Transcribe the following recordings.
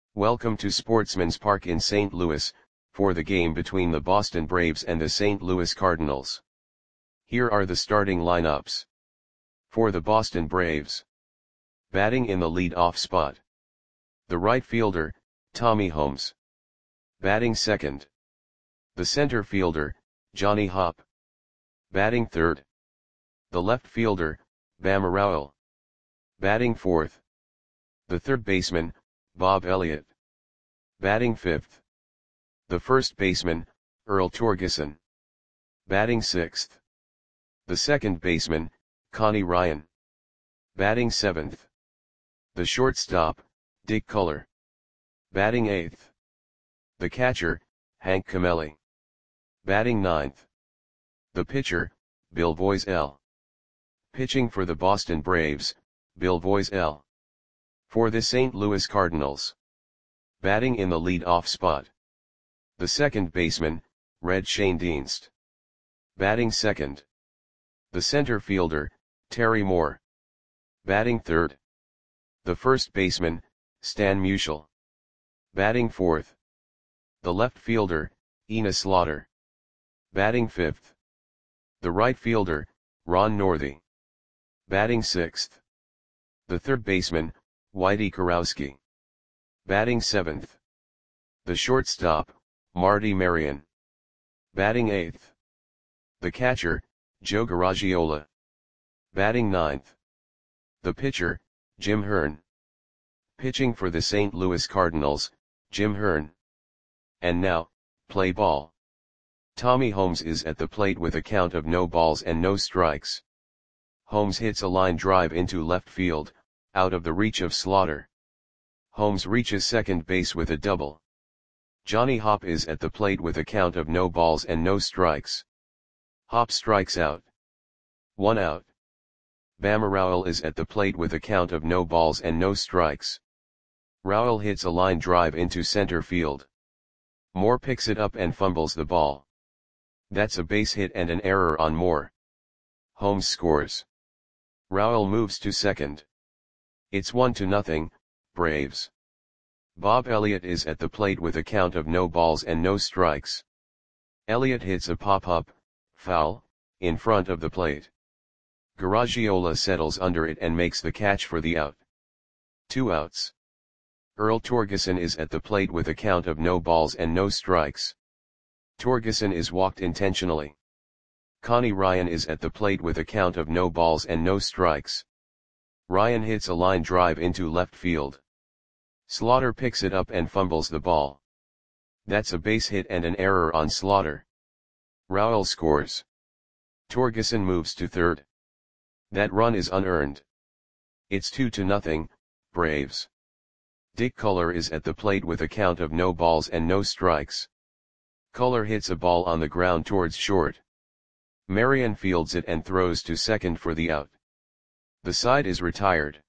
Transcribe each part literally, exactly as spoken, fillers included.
Welcome to Sportsman's Park in Saint Louis, for the game between the Boston Braves and the Saint Louis Cardinals. Here are the starting lineups. For the Boston Braves. Batting in the lead-off spot. The right fielder, Tommy Holmes. Batting second. The center fielder, Johnny Hopp. Batting third. The left fielder, Bam Rowell. Batting fourth. The third baseman, Bob Elliott. Batting fifth. The first baseman, Earl Torgeson. Batting sixth. The second baseman, Connie Ryan. Batting seventh. The shortstop, Dick Culler. Batting eighth. The catcher, Hank Cameli. Batting ninth. The pitcher, Bill Voiselle. Pitching for the Boston Braves, Bill Voiselle. For the Saint Louis Cardinals. Batting in the lead-off spot. The second baseman, Red Schoendienst. Batting second. The center fielder, Terry Moore. Batting third. The first baseman, Stan Musial. Batting fourth. The left fielder, Enos Slaughter. Batting fifth. The right fielder, Ron Northey. Batting sixth. The third baseman, Whitey Kurowski. Batting seventh. The shortstop, Marty Marion. Batting eighth. The catcher, Joe Garagiola. Batting ninth. The pitcher, Jim Hearn. Pitching for the Saint Louis Cardinals, Jim Hearn. And now, play ball. Tommy Holmes is at the plate with a count of no balls and no strikes. Holmes hits a line drive into left field, out of the reach of Slaughter. Holmes reaches second base with a double. Johnny Hopp is at the plate with a count of no balls and no strikes. Hopp strikes out. One out. Bam Rowell is at the plate with a count of no balls and no strikes. Rowell hits a line drive into center field. Moore picks it up and fumbles the ball. That's a base hit and an error on Moore. Holmes scores. Rowell moves to second. It's one to nothing, Braves. Bob Elliott is at the plate with a count of no balls and no strikes. Elliott hits a pop-up, foul, in front of the plate. Garagiola settles under it and makes the catch for the out. Two outs. Earl Torgeson is at the plate with a count of no balls and no strikes. Torgeson is walked intentionally. Connie Ryan is at the plate with a count of no balls and no strikes. Ryan hits a line drive into left field. Slaughter picks it up and fumbles the ball. That's a base hit and an error on Slaughter. Rowell scores. Torgeson moves to third. That run is unearned. It's two to nothing, Braves. Dick Culler is at the plate with a count of no balls and no strikes. Culler hits a ball on the ground towards short. Marion fields it and throws to second for the out. The side is retired.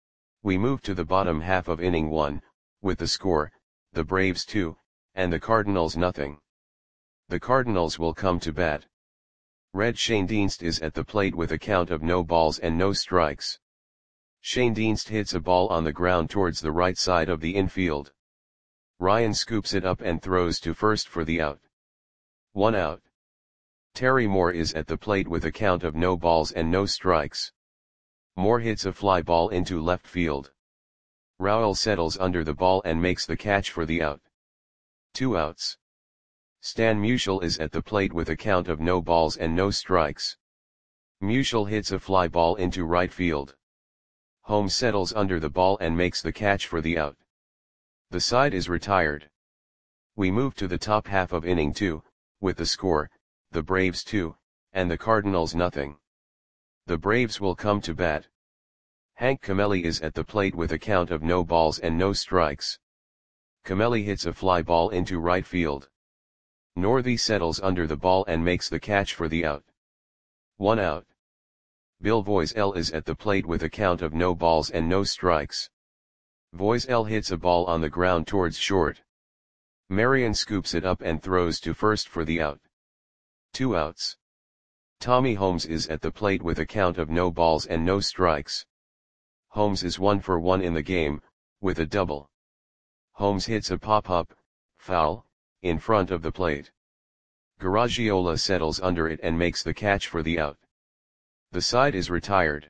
We move to the bottom half of inning one, with the score, the Braves two, and the Cardinals nothing. The Cardinals will come to bat. Red Schoendienst is at the plate with a count of no balls and no strikes. Schoendienst hits a ball on the ground towards the right side of the infield. Ryan scoops it up and throws to first for the out. One out. Terry Moore is at the plate with a count of no balls and no strikes. Moore hits a fly ball into left field. Rowell settles under the ball and makes the catch for the out. Two outs. Stan Musial is at the plate with a count of no balls and no strikes. Musial hits a fly ball into right field. Holmes settles under the ball and makes the catch for the out. The side is retired. We move to the top half of inning two, with the score, the Braves two, and the Cardinals nothing. The Braves will come to bat. Hank Cameli is at the plate with a count of no balls and no strikes. Cameli hits a fly ball into right field. Northey settles under the ball and makes the catch for the out. One out. Bill Voiselle is at the plate with a count of no balls and no strikes. Voiselle hits a ball on the ground towards short. Marion scoops it up and throws to first for the out. Two outs. Tommy Holmes is at the plate with a count of no balls and no strikes. Holmes is one for one in the game, with a double. Holmes hits a pop-up, foul, in front of the plate. Garagiola settles under it and makes the catch for the out. The side is retired.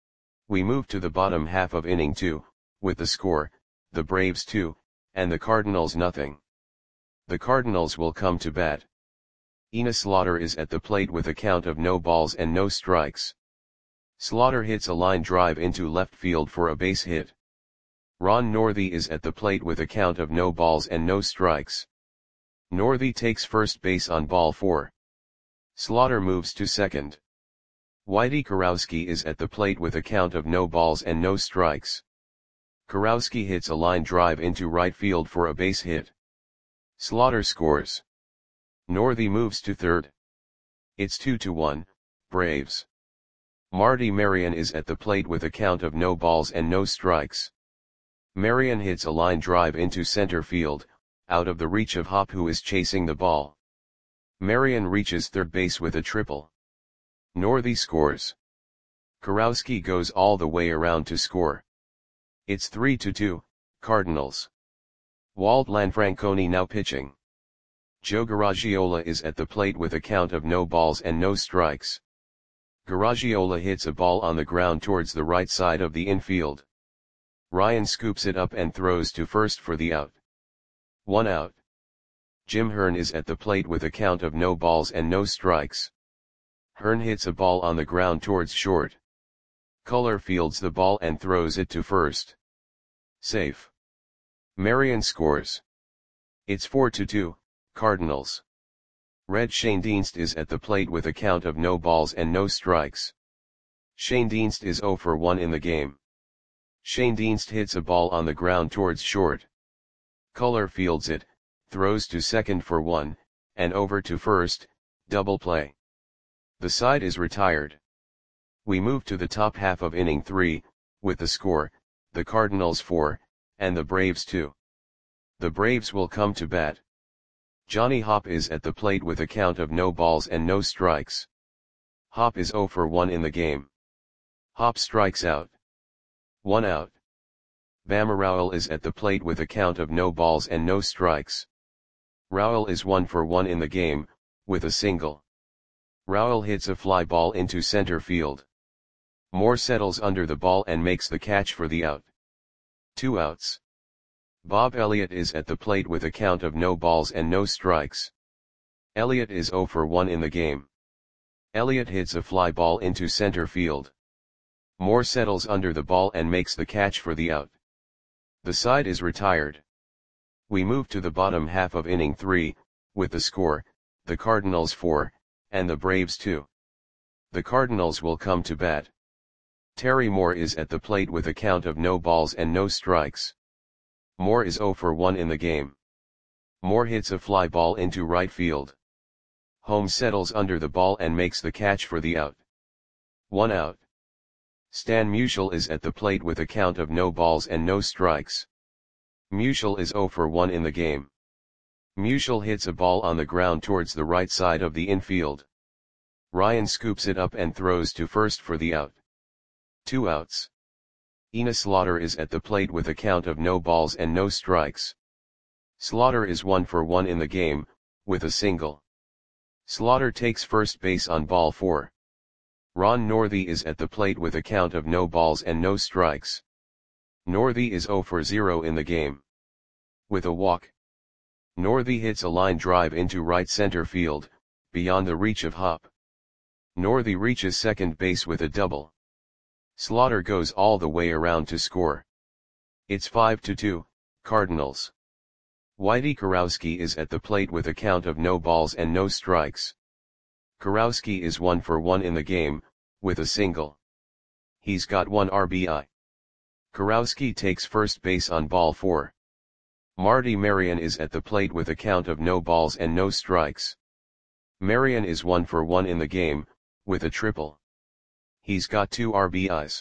We move to the bottom half of inning two, with the score, the Braves two, and the Cardinals nothing. The Cardinals will come to bat. Enos Slaughter is at the plate with a count of no balls and no strikes. Slaughter hits a line drive into left field for a base hit. Ron Northey is at the plate with a count of no balls and no strikes. Northey takes first base on ball four. Slaughter moves to second. Whitey Kurowski is at the plate with a count of no balls and no strikes. Kurowski hits a line drive into right field for a base hit. Slaughter scores. Northey moves to third. It's two to one, Braves. Marty Marion is at the plate with a count of no balls and no strikes. Marion hits a line drive into center field, out of the reach of Hop, who is chasing the ball. Marion reaches third base with a triple. Northey scores. Kurowski goes all the way around to score. It's three to two, Cardinals. Walt Lanfranconi now pitching. Joe Garagiola is at the plate with a count of no balls and no strikes. Garagiola hits a ball on the ground towards the right side of the infield. Ryan scoops it up and throws to first for the out. One out. Jim Hearn is at the plate with a count of no balls and no strikes. Hearn hits a ball on the ground towards short. Culler fields the ball and throws it to first. Safe. Marion scores. It's four to two, Cardinals. Red Schoendienst is at the plate with a count of no balls and no strikes. Schoendienst is zero for one in the game. Schoendienst hits a ball on the ground towards short. Culler fields it, throws to second for one, and over to first, double play. The side is retired. We move to the top half of inning three, with the score, the Cardinals four, and the Braves two. The Braves will come to bat. Johnny Hop is at the plate with a count of no balls and no strikes. Hop is zero for one in the game. Hop strikes out. One out. Bama Rowell is at the plate with a count of no balls and no strikes. Rowell is one for one in the game, with a single. Rowell hits a fly ball into center field. Moore settles under the ball and makes the catch for the out. Two outs. Bob Elliott is at the plate with a count of no balls and no strikes. Elliott is zero for one in the game. Elliott hits a fly ball into center field. Moore settles under the ball and makes the catch for the out. The side is retired. We move to the bottom half of inning three, with the score, the Cardinals four, and the Braves two. The Cardinals will come to bat. Terry Moore is at the plate with a count of no balls and no strikes. Moore is zero for one in the game. Moore hits a fly ball into right field. Holmes settles under the ball and makes the catch for the out. One out. Stan Musial is at the plate with a count of no balls and no strikes. Musial is zero for one in the game. Musial hits a ball on the ground towards the right side of the infield. Ryan scoops it up and throws to first for the out. Two outs. Enos Slaughter is at the plate with a count of no balls and no strikes. Slaughter is one for one in the game, with a single. Slaughter takes first base on ball four. Ron Northey is at the plate with a count of no balls and no strikes. Northey is zero for zero in the game. With a walk. Northey hits a line drive into right center field, beyond the reach of Hop. Northey reaches second base with a double. Slaughter goes all the way around to score. It's five to two, Cardinals. Whitey Kurowski is at the plate with a count of no balls and no strikes. Kurowski is one for one in the game, with a single. He's got one R B I. Kurowski takes first base on ball four. Marty Marion is at the plate with a count of no balls and no strikes. Marion is one for one in the game, with a triple. He's got two R B Is.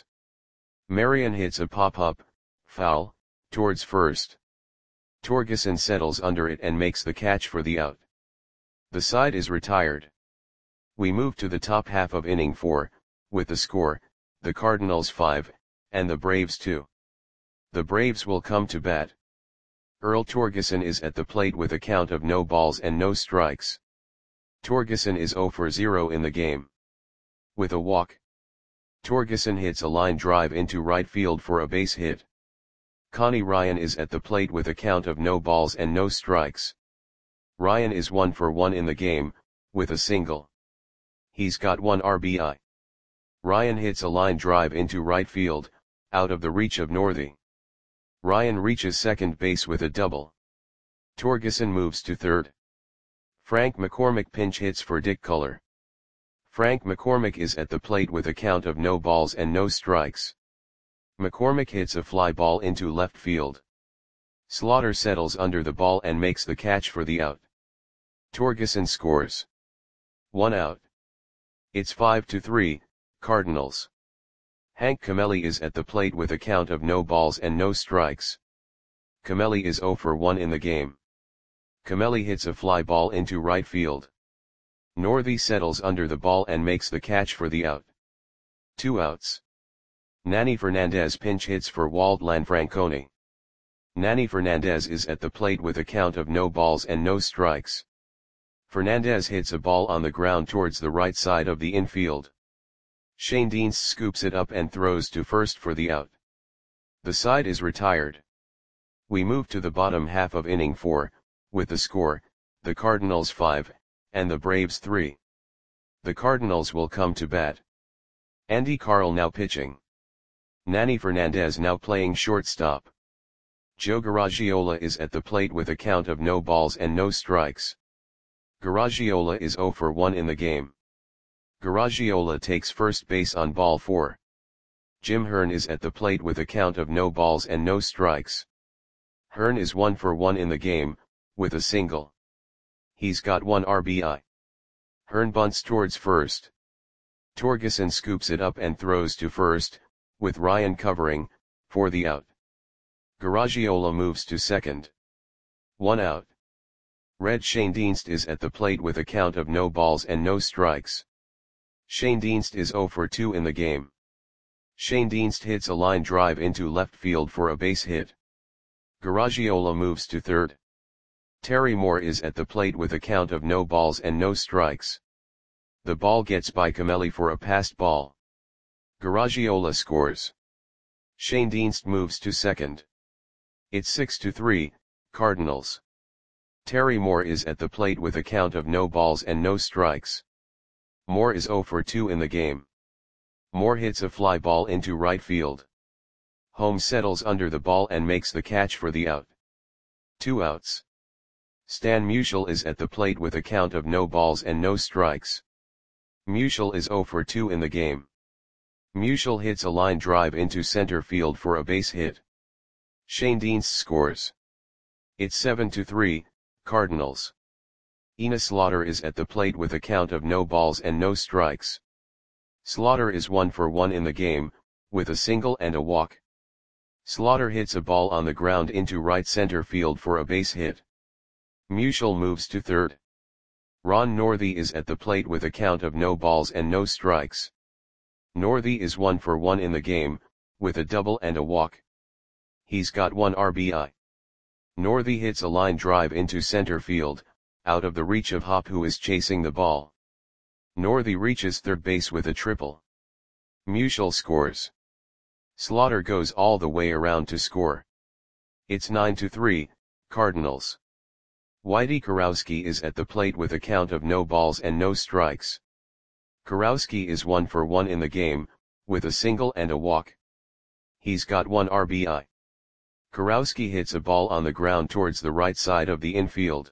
Marion hits a pop-up, foul, towards first. Torgeson settles under it and makes the catch for the out. The side is retired. We move to the top half of inning four, with the score, the Cardinals five, and the Braves two. The Braves will come to bat. Earl Torgeson is at the plate with a count of no balls and no strikes. Torgeson is zero for zero in the game. With a walk, Torgeson hits a line drive into right field for a base hit. Connie Ryan is at the plate with a count of no balls and no strikes. Ryan is one for one in the game, with a single. He's got one R B I. Ryan hits a line drive into right field, out of the reach of Northey. Ryan reaches second base with a double. Torgeson moves to third. Frank McCormick pinch hits for Dick Culler. Frank McCormick is at the plate with a count of no balls and no strikes. McCormick hits a fly ball into left field. Slaughter settles under the ball and makes the catch for the out. Torgeson scores. One out. It's five to three, Cardinals. Hank Camelli is at the plate with a count of no balls and no strikes. Camelli is zero for one in the game. Camelli hits a fly ball into right field. Northey settles under the ball and makes the catch for the out. Two outs. Nanny Fernandez pinch hits for Walt Lanfrancone. Nanny Fernandez is at the plate with a count of no balls and no strikes. Fernandez hits a ball on the ground towards the right side of the infield. Shane Dienst scoops it up and throws to first for the out. The side is retired. We move to the bottom half of inning four, with the score, the Cardinals five, and the Braves three. The Cardinals will come to bat. Andy Carl now pitching. Nanny Fernandez now playing shortstop. Joe Garagiola is at the plate with a count of no balls and no strikes. Garagiola is zero for one in the game. Garagiola takes first base on ball four. Jim Hearn is at the plate with a count of no balls and no strikes. Hearn is one for one in the game, with a single. He's got one R B I. Hearn bunts towards first. Torgeson scoops it up and throws to first, with Ryan covering, for the out. Garagiola moves to second. One out. Red Shane Dienst is at the plate with a count of no balls and no strikes. Shane Dienst is zero for two in the game. Shane Dienst hits a line drive into left field for a base hit. Garagiola moves to third. Terry Moore is at the plate with a count of no balls and no strikes. The ball gets by Camelli for a passed ball. Garagiola scores. Shane Dienst moves to second. It's six to three, Cardinals. Terry Moore is at the plate with a count of no balls and no strikes. Moore is zero for two in the game. Moore hits a fly ball into right field. Holmes settles under the ball and makes the catch for the out. Two outs. Stan Musial is at the plate with a count of no balls and no strikes. Musial is zero for two in the game. Musial hits a line drive into center field for a base hit. Shane Dienst scores. It's seven to three, Cardinals. Enos Slaughter is at the plate with a count of no balls and no strikes. Slaughter is one for one in the game, with a single and a walk. Slaughter hits a ball on the ground into right center field for a base hit. Musial moves to third. Ron Northey is at the plate with a count of no balls and no strikes. Northey is one for one in the game, with a double and a walk. He's got one R B I. Northey hits a line drive into center field, out of the reach of Hop, who is chasing the ball. Northey reaches third base with a triple. Musial scores. Slaughter goes all the way around to score. It's nine to three, Cardinals. Whitey Kurowski is at the plate with a count of no balls and no strikes. Kurowski is one for one in the game, with a single and a walk. He's got one R B I. Kurowski hits a ball on the ground towards the right side of the infield.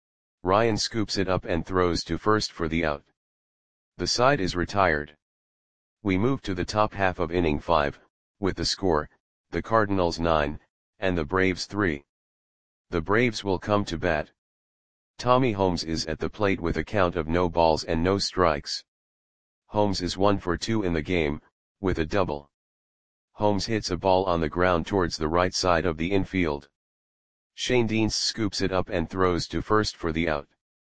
Ryan scoops it up and throws to first for the out. The side is retired. We move to the top half of inning five, with the score, the Cardinals nine, and the Braves three. The Braves will come to bat. Tommy Holmes is at the plate with a count of no balls and no strikes. Holmes is one for two in the game, with a double. Holmes hits a ball on the ground towards the right side of the infield. Shane Dienst scoops it up and throws to first for the out.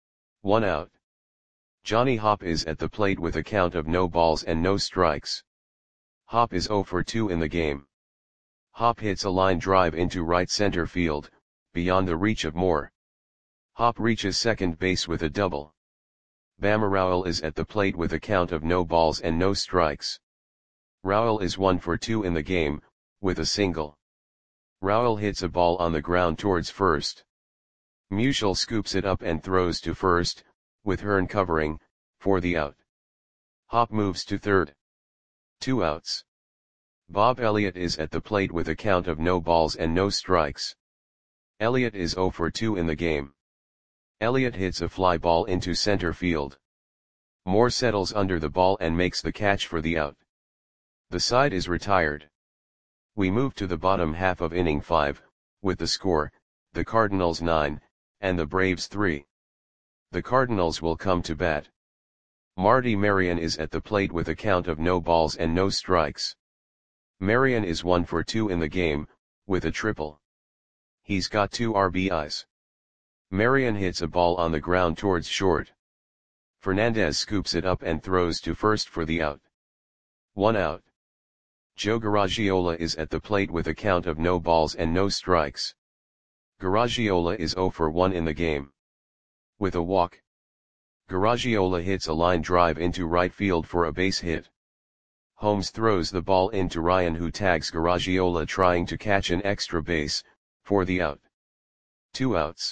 One out. Johnny Hop is at the plate with a count of no balls and no strikes. Hop is zero for two in the game. Hop hits a line drive into right center field, beyond the reach of Moore. Hop reaches second base with a double. Bama Rowell is at the plate with a count of no balls and no strikes. Rowell is one for two in the game, with a single. Rowell hits a ball on the ground towards first. Musial scoops it up and throws to first, with Hearn covering, for the out. Hop moves to third. Two outs. Bob Elliott is at the plate with a count of no balls and no strikes. Elliott is zero for two in the game. Elliott hits a fly ball into center field. Moore settles under the ball and makes the catch for the out. The side is retired. We move to the bottom half of inning five, with the score, the Cardinals nine, and the Braves three. The Cardinals will come to bat. Marty Marion is at the plate with a count of no balls and no strikes. Marion is one for two in the game, with a triple. He's got two R B Is. Marion hits a ball on the ground towards short. Fernandez scoops it up and throws to first for the out. One out. Joe Garagiola is at the plate with a count of no balls and no strikes. Garagiola is zero for one in the game. With a walk. Garagiola hits a line drive into right field for a base hit. Holmes throws the ball into Ryan, who tags Garagiola trying to catch an extra base, for the out. Two outs.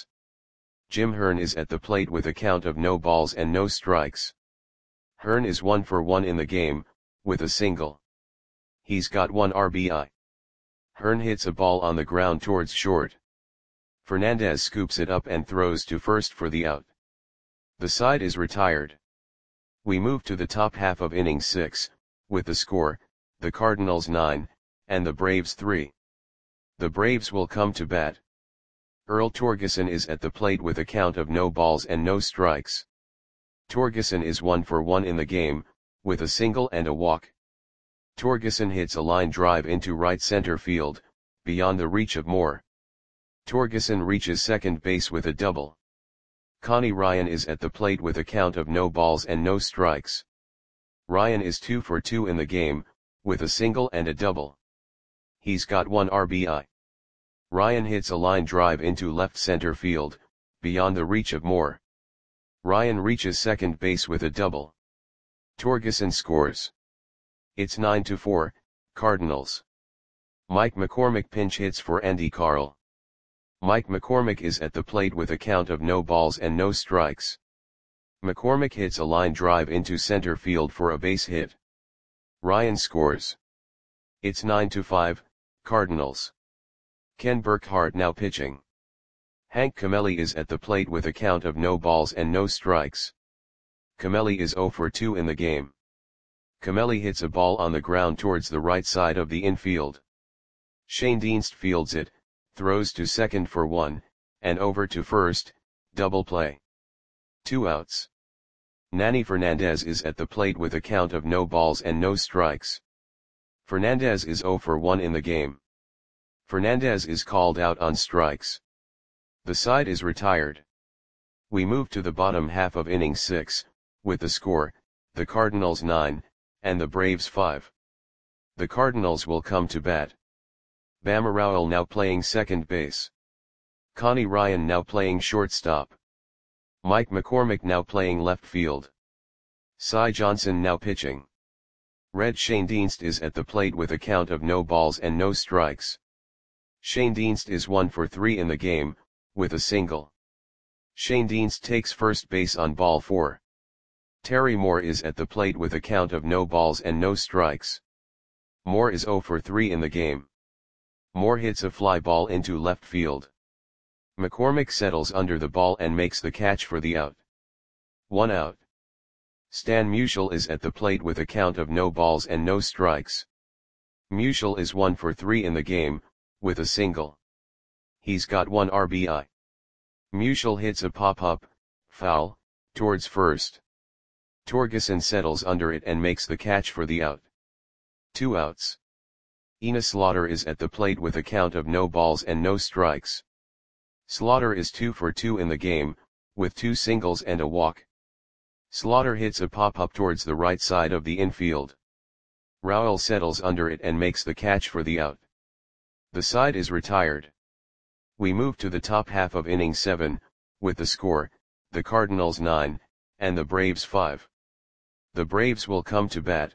Jim Hearn is at the plate with a count of no balls and no strikes. Hearn is one for one in the game, with a single. He's got one R B I. Hearn hits a ball on the ground towards short. Fernandez scoops it up and throws to first for the out. The side is retired. We move to the top half of inning six, with the score, the Cardinals nine, and the Braves three. The Braves will come to bat. Earl Torgeson is at the plate with a count of no balls and no strikes. Torgeson is one for one in the game, with a single and a walk. Torgeson hits a line drive into right center field, beyond the reach of Moore. Torgeson reaches second base with a double. Connie Ryan is at the plate with a count of no balls and no strikes. Ryan is two for two in the game, with a single and a double. He's got one R B I. Ryan hits a line drive into left center field, beyond the reach of Moore. Ryan reaches second base with a double. Torgeson scores. It's nine to four, Cardinals. Mike McCormick pinch hits for Andy Carl. Mike McCormick is at the plate with a count of no balls and no strikes. McCormick hits a line drive into center field for a base hit. Ryan scores. It's nine to five, Cardinals. Ken Burkhart now pitching. Hank Camelli is at the plate with a count of no balls and no strikes. Camelli is zero for two in the game. Camelli hits a ball on the ground towards the right side of the infield. Shane Dienst fields it, throws to second for one, and over to first, double play. Two outs. Nanny Fernandez is at the plate with a count of no balls and no strikes. Fernandez is zero for one in the game. Fernandez is called out on strikes. The side is retired. We move to the bottom half of inning six, with the score, the Cardinals nine, and the Braves five. The Cardinals will come to bat. Bama Rowell now playing second base. Connie Ryan now playing shortstop. Mike McCormick now playing left field. Cy Johnson now pitching. Red Shane Dienst is at the plate with a count of no balls and no strikes. Shane Dienst is one for three in the game, with a single. Shane Dienst takes first base on ball four. Terry Moore is at the plate with a count of no balls and no strikes. Moore is zero for three in the game. Moore hits a fly ball into left field. McCormick settles under the ball and makes the catch for the out. One out. Stan Musial is at the plate with a count of no balls and no strikes. Musial is one for three in the game, with a single. He's got one R B I. Musial hits a pop-up, foul, towards first. Torgeson settles under it and makes the catch for the out. Two outs. Ina Slaughter is at the plate with a count of no balls and no strikes. Slaughter is two for two in the game, with two singles and a walk. Slaughter hits a pop-up towards the right side of the infield. Rowell settles under it and makes the catch for the out. The side is retired. We move to the top half of inning seven, with the score, the Cardinals nine, and the Braves five. The Braves will come to bat.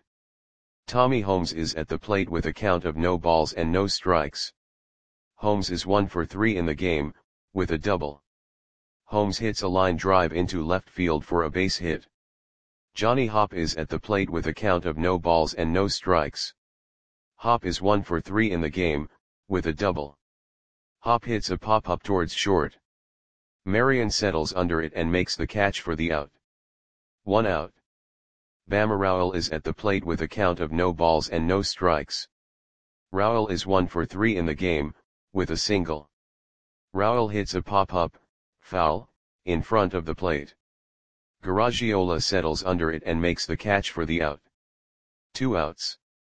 Tommy Holmes is at the plate with a count of no balls and no strikes. Holmes is one for three in the game, with a double. Holmes hits a line drive into left field for a base hit. Johnny Hopp is at the plate with a count of no balls and no strikes. Hopp is one for three in the game, with a double. Hopp hits a pop-up towards short. Marion settles under it and makes the catch for the out. One out. Bama Rowell is at the plate with a count of no balls and no strikes. Rowell is one for three in the game, with a single. Rowell hits a pop-up, foul, in front of the plate. Garagiola settles under it and makes the catch for the out. Two outs.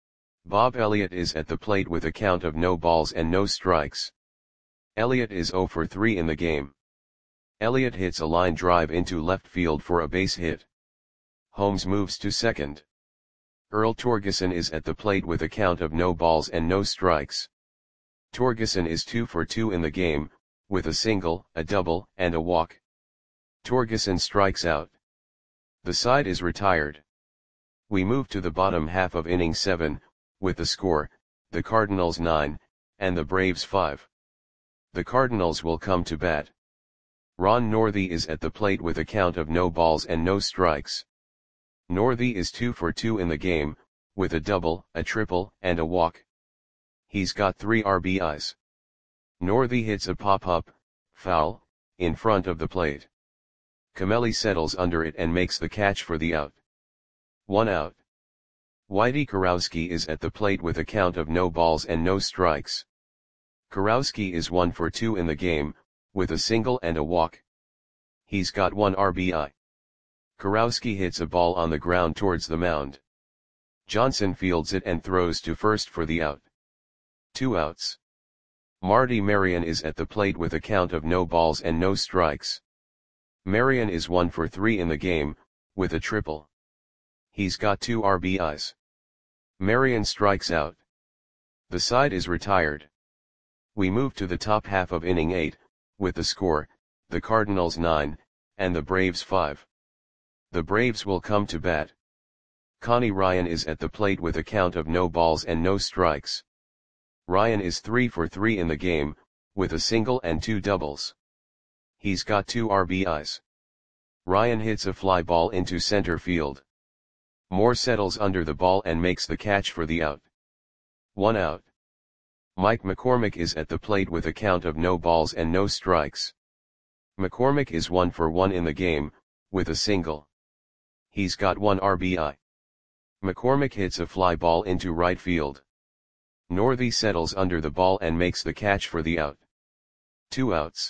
Bob Elliott is at the plate with a count of no balls and no strikes. Elliott is zero for three in the game. Elliott hits a line drive into left field for a base hit. Holmes moves to second. Earl Torgeson is at the plate with a count of no balls and no strikes. Torgeson is two for two in the game, with a single, a double, and a walk. Torgeson strikes out. The side is retired. We move to the bottom half of inning seven, with the score, the Cardinals nine, and the Braves five. The Cardinals will come to bat. Ron Northey is at the plate with a count of no balls and no strikes. Northey is two for two in the game, with a double, a triple, and a walk. He's got three R B Is. Northey hits a pop-up, foul, in front of the plate. Camelli settles under it and makes the catch for the out. One out. Whitey Kurowski is at the plate with a count of no balls and no strikes. Kurowski is one for two in the game, with a single and a walk. He's got one R B I. Kurowski hits a ball on the ground towards the mound. Johnson fields it and throws to first for the out. Two outs. Marty Marion is at the plate with a count of no balls and no strikes. Marion is one for three in the game, with a triple. He's got two R B Is. Marion strikes out. The side is retired. We move to the top half of inning eight, with the score, the Cardinals nine, and the Braves five. The Braves will come to bat. Connie Ryan is at the plate with a count of no balls and no strikes. Ryan is three for three in the game, with a single and two doubles. He's got two R B Is. Ryan hits a fly ball into center field. Moore settles under the ball and makes the catch for the out. One out. Mike McCormick is at the plate with a count of no balls and no strikes. McCormick is one for one in the game, with a single. He's got one R B I. McCormick hits a fly ball into right field. Northey settles under the ball and makes the catch for the out. Two outs.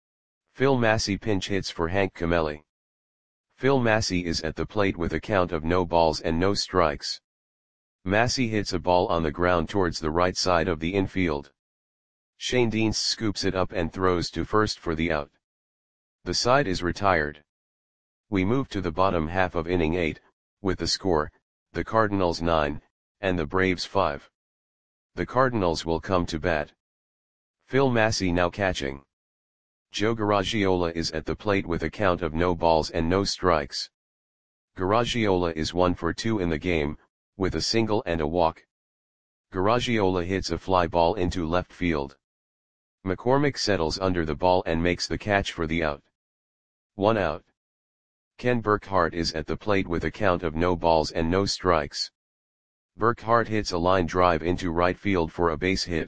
Phil Massey pinch hits for Hank Camelli. Phil Massey is at the plate with a count of no balls and no strikes. Massey hits a ball on the ground towards the right side of the infield. Shane Dienst scoops it up and throws to first for the out. The side is retired. We move to the bottom half of inning eight, with the score, the Cardinals nine, and the Braves five. The Cardinals will come to bat. Phil Massey now catching. Joe Garagiola is at the plate with a count of no balls and no strikes. Garagiola is one for two in the game, with a single and a walk. Garagiola hits a fly ball into left field. McCormick settles under the ball and makes the catch for the out. One out. Ken Burkhart is at the plate with a count of no balls and no strikes. Burkhart hits a line drive into right field for a base hit.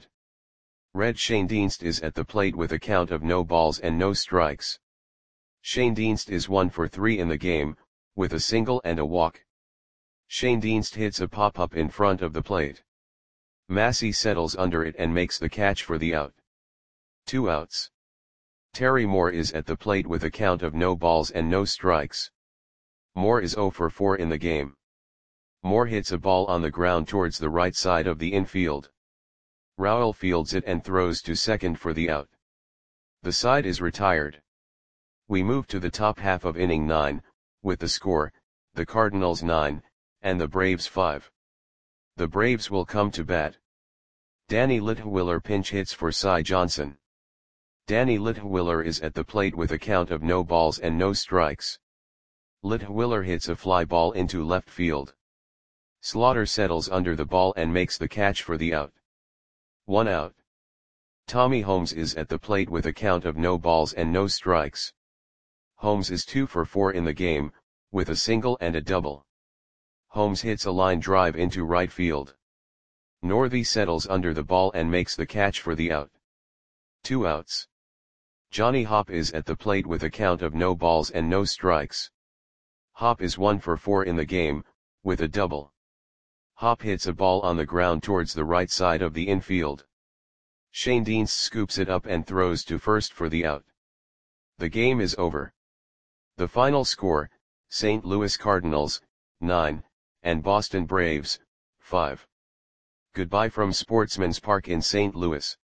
Red Shane Dienst is at the plate with a count of no balls and no strikes. Shane Dienst is one for three in the game, with a single and a walk. Shane Dienst hits a pop-up in front of the plate. Massey settles under it and makes the catch for the out. Two outs. Terry Moore is at the plate with a count of no balls and no strikes. Moore is zero for four in the game. Moore hits a ball on the ground towards the right side of the infield. Rowell fields it and throws to second for the out. The side is retired. We move to the top half of inning nine, with the score, the Cardinals nine, and the Braves five. The Braves will come to bat. Danny Litwiler pinch hits for Cy Johnson. Danny Litwiller is at the plate with a count of no balls and no strikes. Litwiller hits a fly ball into left field. Slaughter settles under the ball and makes the catch for the out. One out. Tommy Holmes is at the plate with a count of no balls and no strikes. Holmes is two for four in the game, with a single and a double. Holmes hits a line drive into right field. Northey settles under the ball and makes the catch for the out. Two outs. Johnny Hopp is at the plate with a count of no balls and no strikes. Hopp is one for four in the game, with a double. Hopp hits a ball on the ground towards the right side of the infield. Shane Deans scoops it up and throws to first for the out. The game is over. The final score, Saint Louis Cardinals, nine, and Boston Braves, five. Goodbye from Sportsman's Park in Saint Louis.